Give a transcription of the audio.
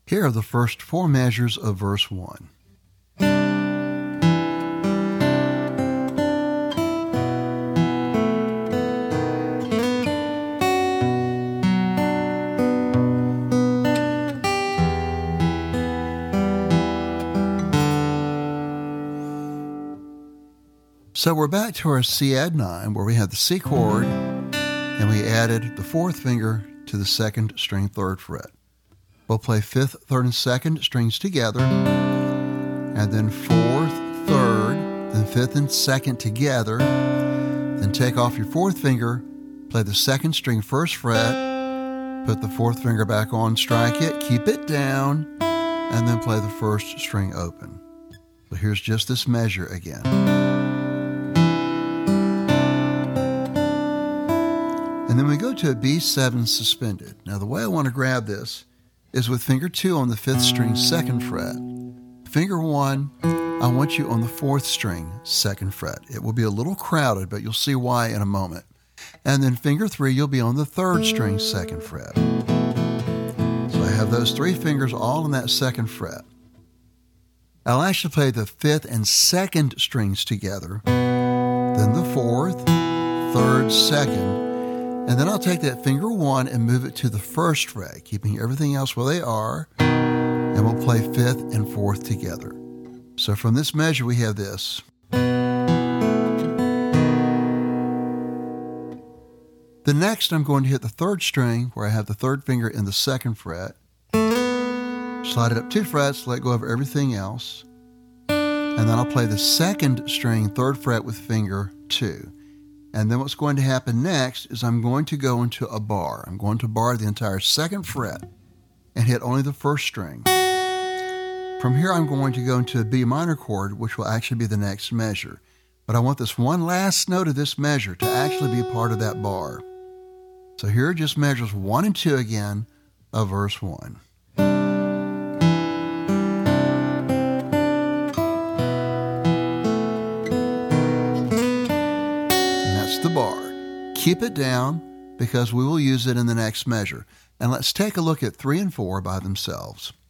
Here are the first four measures of verse 1. So we're back to our C add 9, where we have the C chord, and we added the fourth finger to the second string third fret. We'll play fifth, third, and second strings together, and then fourth, third, then fifth and second together. Then take off your fourth finger, play the second string first fret, put the fourth finger back on, strike it, keep it down, and then play the first string open. So here's just this measure again. And then we go to a B7 suspended. Now the way I want to grab this is with finger 2 on the 5th string 2nd fret. Finger 1, I want you on the 4th string 2nd fret. It will be a little crowded, but you'll see why in a moment. And then finger 3, you'll be on the 3rd string 2nd fret. So I have those 3 fingers all on that 2nd fret. I'll actually play the 5th and 2nd strings together, then the 4th, 3rd, 2nd, and then I'll take that finger 1 and move it to the 1st fret, keeping everything else where they are, and we'll play 5th and 4th together. So from this measure, we have this. The next, I'm going to hit the 3rd string, where I have the 3rd finger in the 2nd fret, slide it up 2 frets, let go of everything else, and then I'll play the 2nd string 3rd fret with finger 2. And then what's going to happen next is I'm going to go into a bar. I'm going to bar the entire 2nd fret and hit only the 1st string. From here, I'm going to go into a B minor chord, which will actually be the next measure. But I want this one last note of this measure to actually be part of that bar. So here are just measures 1 and 2 again of verse 1. The bar. Keep it down because we will use it in the next measure. And let's take a look at 3 and 4 by themselves.